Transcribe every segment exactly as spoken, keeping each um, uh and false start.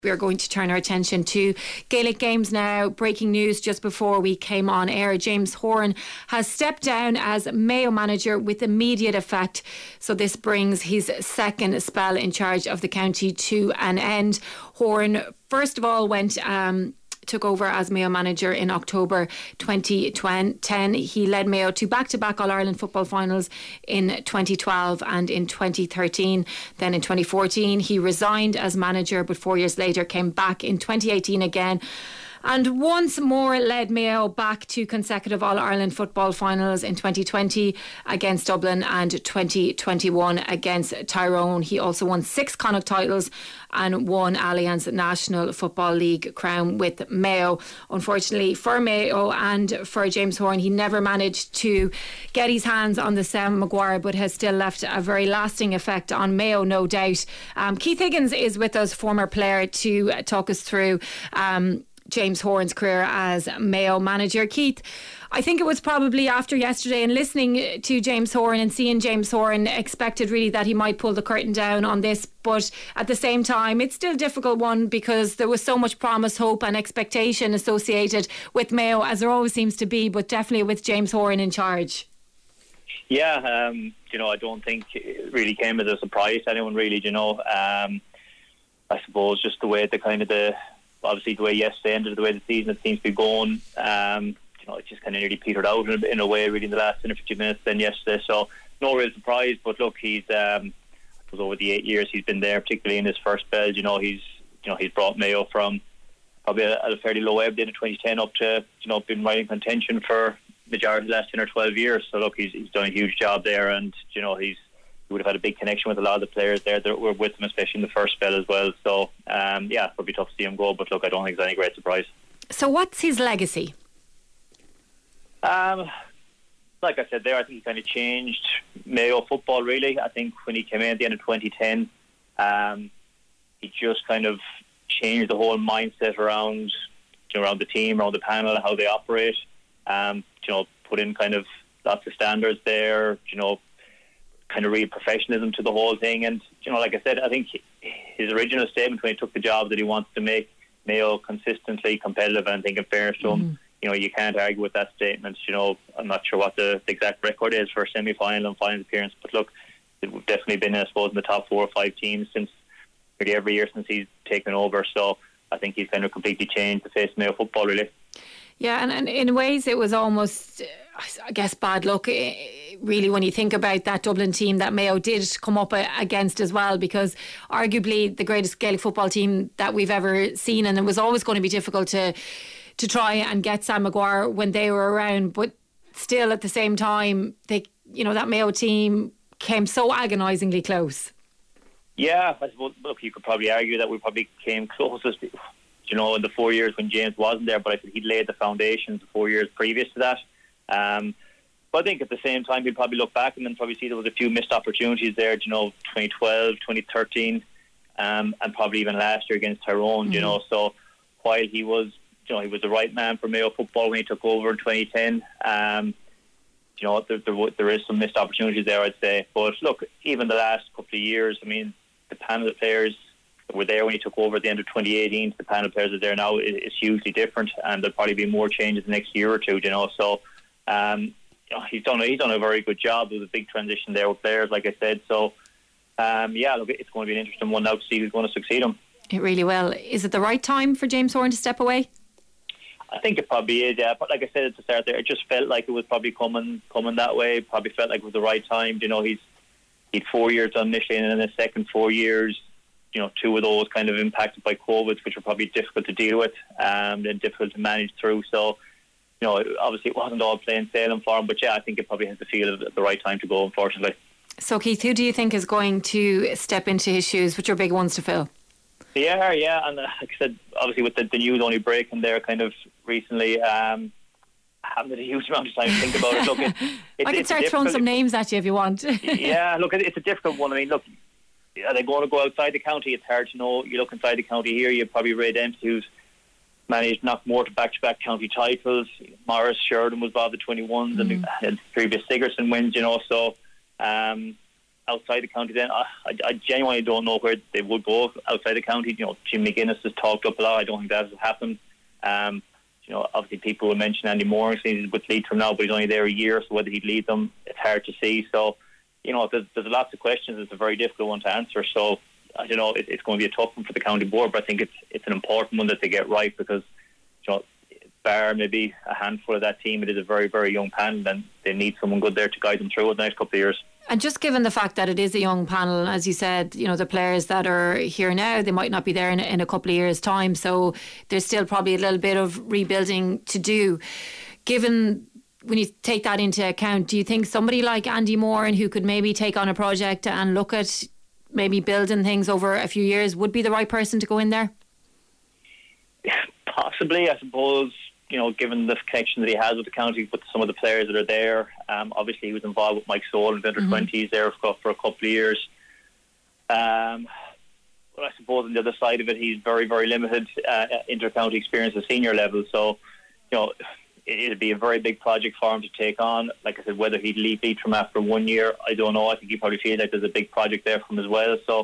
We are going to turn our attention to Gaelic games now. Breaking news just before we came on air. James Horan has stepped down as Mayo manager with immediate effect. So this brings his second spell in charge of the county to an end. Horan, first of all, went... Um, took over as Mayo manager in October twenty ten. He led Mayo to back-to-back All-Ireland football finals in twenty twelve and in twenty thirteen. Then in twenty fourteen he resigned as manager, but four years later came back in twenty eighteen again, and once more led Mayo back to consecutive All-Ireland football finals in twenty twenty against Dublin and twenty twenty-one against Tyrone. He also won six Connacht titles and won Allianz National Football League crown with Mayo. Unfortunately for Mayo and for James Horan, he never managed to get his hands on the Sam Maguire, but has still left a very lasting effect on Mayo, no doubt. Um, Keith Higgins is with us, former player, to talk us through um, James Horan's career as Mayo manager. Keith, I think it was probably after yesterday and listening to James Horan and seeing James Horan, expected really that he might pull the curtain down on this, but at the same time it's still a difficult one because there was so much promise, hope and expectation associated with Mayo, as there always seems to be, but definitely with James Horan in charge. Yeah, um, you know, I don't think it really came as a surprise to anyone, really. You know, um, I suppose just the way the kind of the obviously the way yesterday ended, the way the season seems to be going, um, you know, it just kind of nearly petered out in a, in a way, really, in the last ten or fifteen minutes then yesterday. So no real surprise. But look, he's um, it was over the eight years he's been there, particularly in his first spell. You know, he's you know he's brought Mayo from probably at a fairly low ebb in twenty ten up to you know been right in contention for the majority of the last ten or twelve years. So look, he's he's done a huge job there, and you know he's. He would have had a big connection with a lot of the players there that were with him, especially in the first spell as well. So, um, yeah, it would be tough to see him go, but look, I don't think it's any great surprise. So what's his legacy? Um, like I said there, I think he kind of changed Mayo football, really. I think when he came in at the end of twenty ten, um, he just kind of changed the whole mindset around, you know, around the team, around the panel, how they operate. Um, you know, put in kind of lots of standards there, you know, kind of real professionalism to the whole thing. And you know, like I said, I think his original statement when he took the job that he wants to make Mayo consistently competitive, and I think in fairness to him, mm-hmm. you know, you can't argue with that statement. You know, I'm not sure what the, the exact record is for semi-final and final appearance, but look, we've definitely been, I suppose, in the top four or five teams since really every year since he's taken over. So I think he's kind of completely changed the face of Mayo football, really. Yeah, and, and in ways it was almost, I guess, bad luck, really, when you think about that Dublin team that Mayo did come up against as well, because arguably the greatest Gaelic football team that we've ever seen, and it was always going to be difficult to to try and get Sam Maguire when they were around, but still at the same time, they, you know, that Mayo team came so agonisingly close. Yeah, I suppose, look, you could probably argue that we probably came closest, you know, in the four years when James wasn't there, but I think he'd laid the foundations the four years previous to that. Um, but I think at the same time he'd probably look back and then probably see there was a few missed opportunities there, you know, twenty twelve, twenty thirteen, um, and probably even last year against Tyrone, mm-hmm. you know. So while he was, you know, he was the right man for Mayo football when he took over in twenty ten, um, you know, there, there, there is some missed opportunities there, I'd say. But look, even the last couple of years, I mean, the panel of players that were there when he took over at the end of twenty eighteen, the panel of players that are there now is, is hugely different, and there'll probably be more changes the next year or two, you know. So um, you know, he's done he's done a very good job. There was a big transition there with players, like I said. So um, yeah, look, it's going to be an interesting one now to see who's going to succeed him. It really will. Is it the right time for James Horan to step away? I think it probably is, yeah. But like I said at the start there, it just felt like it was probably coming coming that way. Probably felt like it was the right time. You know, he's he'd four years done initially, and in the second four years, you know, two of those kind of impacted by COVID, which were probably difficult to deal with, um, and difficult to manage through. So, you know, obviously it wasn't all plain sailing for him, but yeah, I think it probably has the feel of the right time to go, unfortunately. So, Keith, who do you think is going to step into his shoes? Which are big ones to fill? Yeah, yeah, and uh, like I said, obviously with the, the news only breaking there kind of recently, um, I haven't had a huge amount of time to think about it. Look, it, it, I can start throwing some names at you if you want. Yeah, look, it, it's a difficult one. I mean, look, are they going to go outside the county? It's hard to know. You look inside the county here, you've probably Ray Dempsey, who's managed Knockmore to back-to-back county titles. Morris Sheridan was involved the twenty-ones, mm. and, and previous Sigerson wins, you know, so um, outside the county, then I, I, I genuinely don't know where they would go outside the county. You know, Jim McGuinness has talked up a lot. I don't think that has happened. Um, you know, obviously people will mention Andy Moore. He's with Leitrim now, but he's only there a year, so whether he'd lead them, it's hard to see. So, you know, there's, there's lots of questions. It's a very difficult one to answer. So, I don't know, it, it's going to be a tough one for the county board, but I think it's it's an important one that they get right because, you know, bar maybe a handful of that team, it is a very, very young panel and they need someone good there to guide them through it the next couple of years. And just given the fact that it is a young panel, as you said, you know, the players that are here now, they might not be there in, in a couple of years' time. So there's still probably a little bit of rebuilding to do. Given, when you take that into account, do you think somebody like Andy Moore and who could maybe take on a project and look at maybe building things over a few years would be the right person to go in there? Possibly, I suppose. You know, given the connection that he has with the county, with some of the players that are there. Um, obviously, he was involved with Mike Soul in the under twenties mm-hmm. there for, for a couple of years. Um, but I suppose on the other side of it, he's very, very limited uh, inter-county experience at senior level. So, you know, it'd be a very big project for him to take on. Like I said, whether he'd leave Leitrim after one year, I don't know. I think he probably feels like there's a big project there for him as well. So,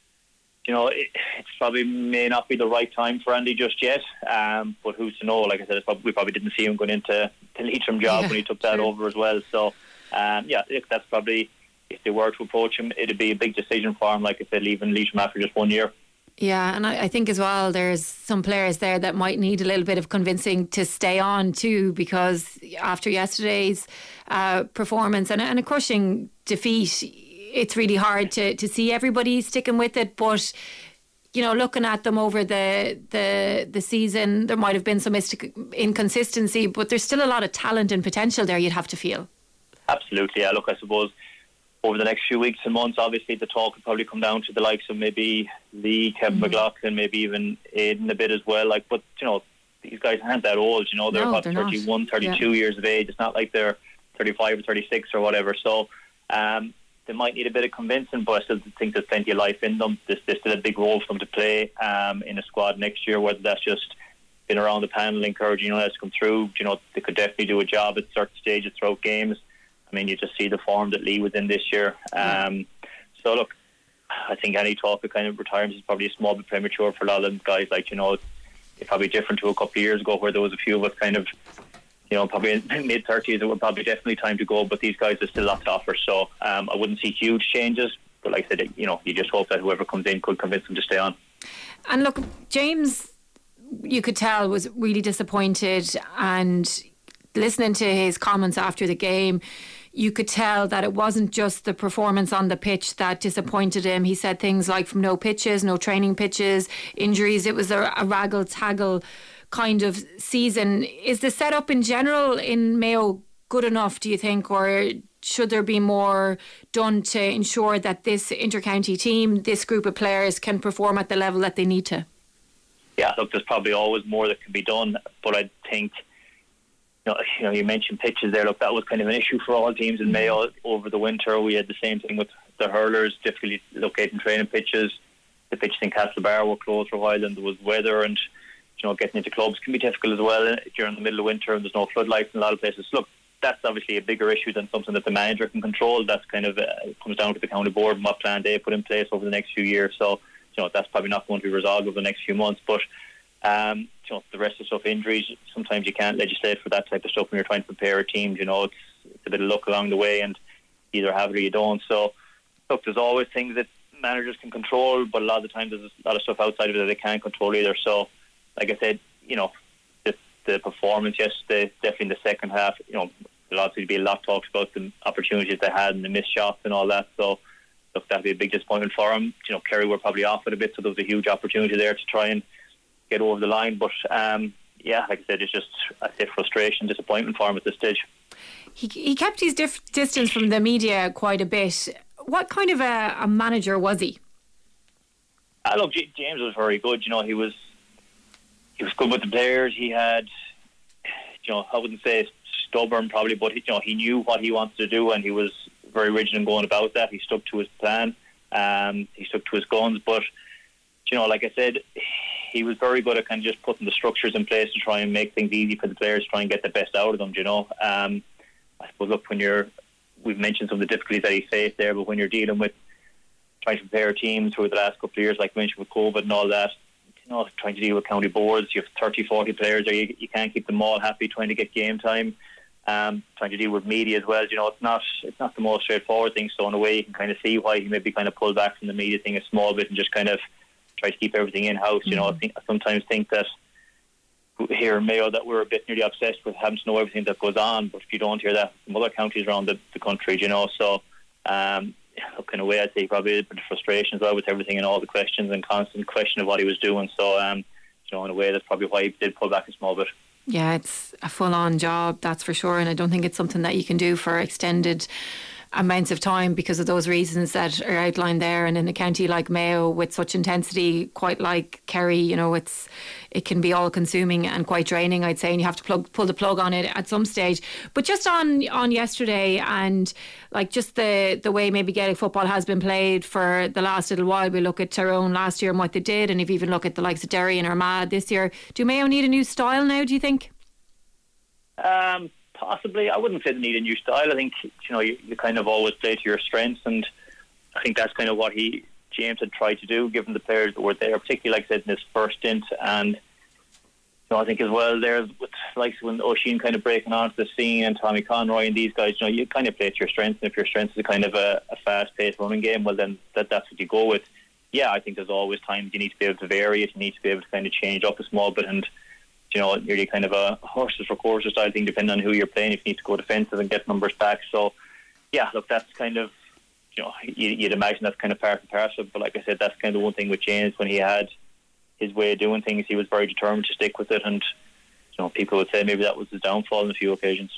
you know, it, it's probably may not be the right time for Andy just yet. Um, but who's to know? Like I said, it's probably, we probably didn't see him going into the Leitrim job yeah, when he took that true. over as well. So, um, yeah, that's probably, if they were to approach him, it'd be a big decision for him, like I said, leaving Leitrim after just one year. Yeah, and I, I think as well there's some players there that might need a little bit of convincing to stay on too, because after yesterday's uh, performance and, and a crushing defeat, it's really hard to, to see everybody sticking with it. But, you know, looking at them over the the, the season, there might have been some inconsistency, but there's still a lot of talent and potential there, you'd have to feel. Absolutely, yeah. Look, I suppose over the next few weeks and months, obviously the talk will probably come down to the likes of maybe Lee, Kevin mm-hmm. McLaughlin, maybe even Aidan a bit as well. Like, but, you know, these guys aren't that old, you know, they're no, about they're thirty-one, not. thirty-two yeah. years of age. It's not like they're thirty-five or thirty-six or whatever. So, um, they might need a bit of convincing, but I still think there's plenty of life in them. There's, there's still a big role for them to play um, in a squad next year, whether that's just been around the panel encouraging us to come through. You know, they could definitely do a job at certain stages throughout games. I mean, you just see the form that Lee was in this year. Um, so, look, I think any talk of kind of retirement is probably a small bit premature for a lot of them guys. Like, you know, it's, it's probably different to a couple of years ago where there was a few of us kind of, you know, probably in mid-thirties, it would probably definitely time to go, but these guys are still lots to offer. So um, I wouldn't see huge changes, but like I said, you know, you just hope that whoever comes in could convince them to stay on. And look, James, you could tell, was really disappointed, and listening to his comments after the game, you could tell that it wasn't just the performance on the pitch that disappointed him. He said things like from no pitches, no training pitches, injuries, it was a, a raggle-taggle kind of season. Is the setup in general in Mayo good enough, do you think, or should there be more done to ensure that this inter-county team, this group of players, can perform at the level that they need to? Yeah, look, there's probably always more that can be done, but I think, you know, you know, you mentioned pitches there. Look, that was kind of an issue for all teams in Mayo over the winter. We had the same thing with the hurlers, difficulty locating training pitches. The pitches in Castlebar were closed for a while, and there was weather, and you know, getting into clubs can be difficult as well during the middle of winter, and there's no floodlights in a lot of places. Look, that's obviously a bigger issue than something that the manager can control. That's kind of uh, it comes down to the county board and what plan they put in place over the next few years. So, you know, that's probably not going to be resolved over the next few months. But um, you know, the rest of the stuff, injuries, sometimes you can't legislate for that type of stuff when you're trying to prepare a team. You know, it's, it's a bit of luck along the way, and you either have it or you don't. So, look, there's always things that managers can control, but a lot of the time there's a lot of stuff outside of it that they can't control either. So, like I said, you know, the, the performance yesterday, definitely in the second half, you know, there'll obviously be a lot talked about the opportunities they had and the missed shots and all that. So, look, that'd be a big disappointment for them. You know, Kerry were probably off it a bit, so there was a huge opportunity there to try and get over the line. But, um, yeah, like I said, it's just, I say, frustration, disappointment for him at this stage. He he kept his dif- distance from the media quite a bit. What kind of a, a manager was he? Uh, look, J- James was very good. You know, he was he was good with the players. He had, you know, I wouldn't say stubborn probably, but you know, he knew what he wanted to do, and he was very rigid in going about that. He stuck to his plan. Um, he stuck to his guns. But you know, like I said, he was very good at kind of just putting the structures in place to try and make things easy for the players, try and get the best out of them. You know, um, I suppose look, when you're we've mentioned some of the difficulties that he faced there, but when you're dealing with trying to prepare teams through the last couple of years, like you mentioned with COVID and all that, you know, trying to deal with county boards, you have thirty, forty players there, you, you can't keep them all happy trying to get game time. Um, trying to deal with media as well, you know, it's not it's not the most straightforward thing. So in a way, you can kind of see why he maybe kind of pulled back from the media thing a small bit and just kind of try to keep everything in house. Mm-hmm. You know, I think I sometimes think that here in Mayo that we're a bit nearly obsessed with having to know everything that goes on, but if you don't hear that from other counties around the, the country, you know, so um, look, in a way, I'd say probably a bit of frustration as well with everything and all the questions and constant question of what he was doing. So, um, you know, in a way, that's probably why he did pull back a small bit. Yeah, it's a full-on job, that's for sure, and I don't think it's something that you can do for extended amounts of time because of those reasons that are outlined there. And in a county like Mayo with such intensity, quite like Kerry, you know, it's it can be all-consuming and quite draining, I'd say, and you have to plug, pull the plug on it at some stage. But just on on yesterday and like just the the way maybe Gaelic football has been played for the last little while, we look at Tyrone last year and what they did, and if you even look at the likes of Derry and Armagh this year, do Mayo need a new style now, do you think? Um. Possibly. I wouldn't say they need a new style. I think, you know, you, you kind of always play to your strengths, and I think that's kind of what he James had tried to do, given the players that were there, particularly, like I said, in his first stint. And, you know, I think as well there, with like when Oisín kind of breaking onto the scene and Tommy Conroy and these guys, you know, you kind of play to your strengths, and if your strength is a kind of a, a fast-paced running game, well, then that, that's what you go with. Yeah, I think there's always times you need to be able to vary it, you need to be able to kind of change up a small bit, and you know, nearly kind of a horses for courses style thing, depending on who you're playing, if you need to go defensive and get numbers back. So, yeah, look, that's kind of, you know, you'd imagine that's kind of part and parcel. But like I said, that's kind of one thing with James. When he had his way of doing things, he was very determined to stick with it. And, you know, people would say maybe that was his downfall on a few occasions.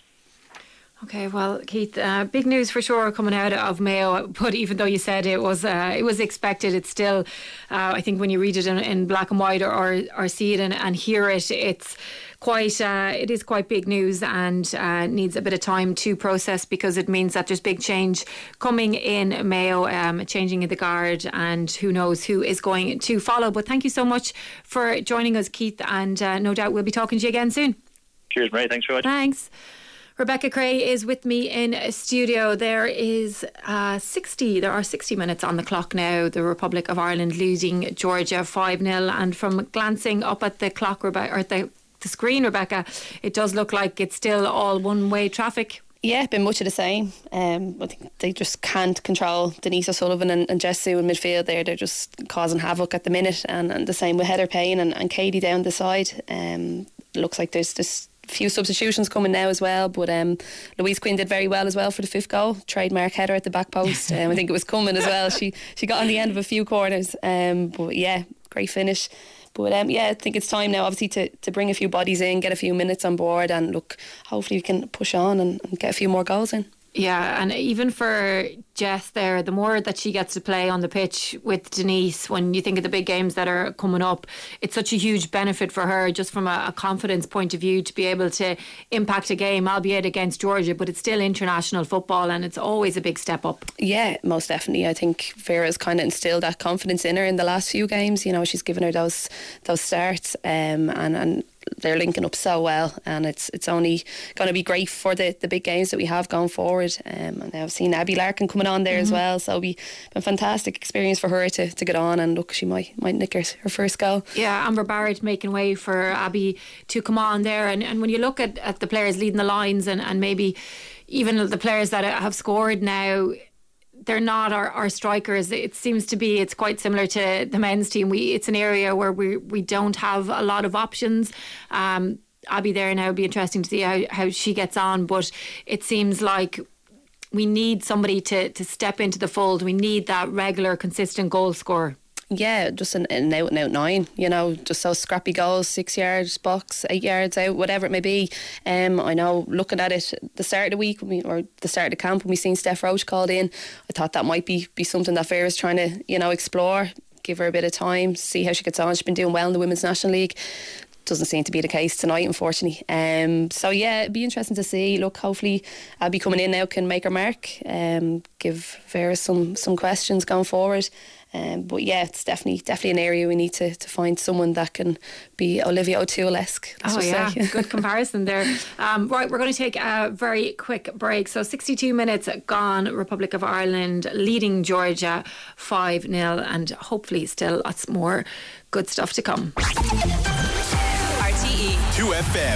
Okay, well, Keith, uh, big news for sure coming out of Mayo. But even though you said it was uh, it was expected, it's still, uh, I think when you read it in, in black and white or, or, or see it and, and hear it, it's quite uh, it is quite big news and uh, needs a bit of time to process, because it means that there's big change coming in Mayo, um, changing in the guard, and who knows who is going to follow. But thank you so much for joining us, Keith, and uh, no doubt we'll be talking to you again soon. Cheers, Mary. Thanks very much. Thanks. Rebecca Cray is with me in studio. There is uh, sixty, there are sixty minutes on the clock now. The Republic of Ireland leading Georgia five nil, and from glancing up at the clock, Rebecca, or the, the screen, Rebecca, it does look like it's still all one-way traffic. Yeah, been much of the same. Um, I think they just can't control Denise O'Sullivan and, and Jess Sue in midfield there. They're just causing havoc at the minute, and, and the same with Heather Payne and, and Katie down the side. Um, looks like there's this few substitutions coming now as well, but um, Louise Quinn did very well as well for the fifth goal. Trademark header at the back post. Um, I think it was coming as well. She she got on the end of a few corners, um, but yeah, great finish. But um, yeah, I think it's time now, obviously, to, to bring a few bodies in, get a few minutes on board, and look, hopefully we can push on and, and get a few more goals in. Yeah, and even for Jess there, the more that she gets to play on the pitch with Denise, when you think of the big games that are coming up, it's such a huge benefit for her, just from a, a confidence point of view, to be able to impact a game, albeit against Georgia, but it's still international football, and it's always a big step up. Yeah, most definitely. I think Vera's kind of instilled that confidence in her in the last few games. You know, she's given her those those starts, um, and and they're linking up so well, and it's it's only going to be great for the, the big games that we have going forward. Um, and I've seen Abby Larkin coming on there mm-hmm. as well, so it'll be a fantastic experience for her to, to get on, and look, she might might nick her, her first goal. Yeah, Amber Barrett making way for Abby to come on there, and, and when you look at, at the players leading the lines, and, and maybe even the players that have scored now, they're not our, our strikers. It seems to be, it's quite similar to the men's team. We It's an area where we we don't have a lot of options. Um, Abby there now, it'll be interesting to see how, how she gets on, but it seems like we need somebody to, to step into the fold. We need that regular, consistent goal scorer. Yeah, just an, an out and out nine, you know, just those scrappy goals, six yards box, eight yards out, whatever it may be. Um, I know, looking at it the start of the week when we, or the start of the camp when we seen Steph Roach called in, I thought that might be, be something that Vera's trying to, you know, explore, give her a bit of time, see how she gets on. She's been doing well in the Women's National League. Doesn't seem to be the case tonight, unfortunately. Um, so yeah, it'd be interesting to see. Look, hopefully Abby coming in now can make her mark, um, give Vera some some questions going forward. Um, but yeah, it's definitely definitely an area we need to, to find someone that can be Olivia O'Toole-esque. Oh yeah, good comparison there. Um, right, we're going to take a very quick break. So sixty-two minutes gone, Republic of Ireland leading Georgia five nil, and hopefully still lots more good stuff to come. R T E two F M.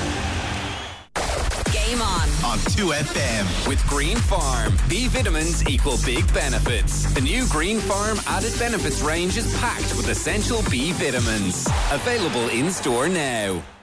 Game on. On two F M. With Green Farm. B vitamins equal big benefits. The new Green Farm added benefits range is packed with essential B vitamins. Available in store now.